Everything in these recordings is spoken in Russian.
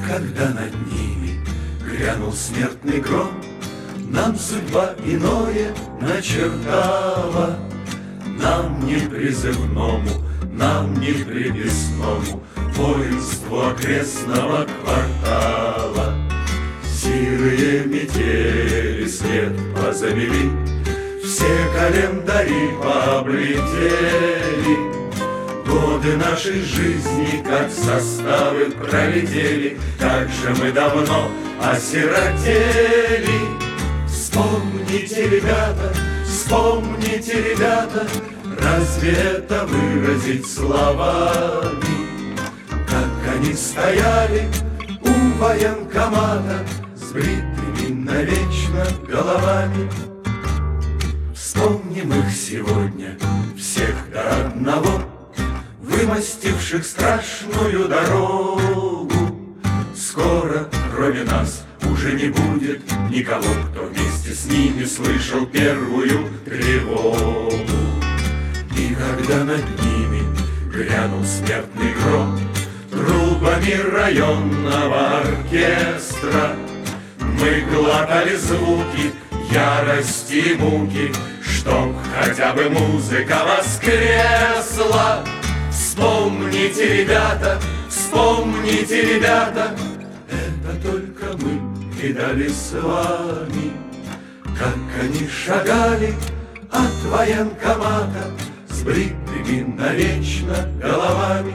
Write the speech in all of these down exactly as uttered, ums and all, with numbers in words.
когда над ними грянул смертный гром, нам судьба иное начертала. Нам не призывному, нам не приписному воинству окрестного квартала. Сирые метели след позамели, все календари пооблетели. Годы нашей жизни, как составы, пролетели, как же мы давно осиротели. Вспомните, ребята, вспомните, ребята, разве это выразить словами? Как они стояли у военкомата с бритыми навечно головами. Вспомним их сегодня, всех до одного, вымостивших страшную дорогу. Скоро, кроме нас, уже не будет никого, кто вместе с ними слышал первую тревогу. И когда над ними грянул смертный гром трубами районного оркестра, мы глотали звуки ярости и муки, чтоб хотя бы музыка воскресла. Вспомните, ребята, вспомните, ребята, это только мы видали с вами, как они шагали от военкомата с бритыми навечно головами.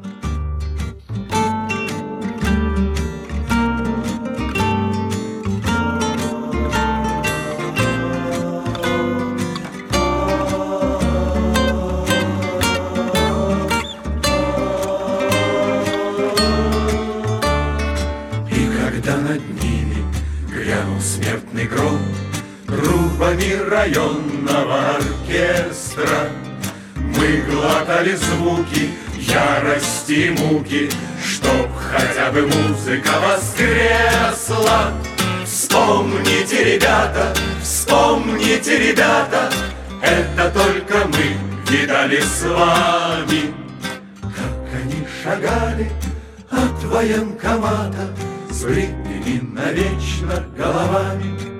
Когда над ними грянул смертный гром трубами районного оркестра, мы глотали звуки ярости и муки, чтоб хотя бы музыка воскресла. Вспомните, ребята, вспомните, ребята, это только мы видали с вами, как они шагали от военкомата с бритыми навечно головами.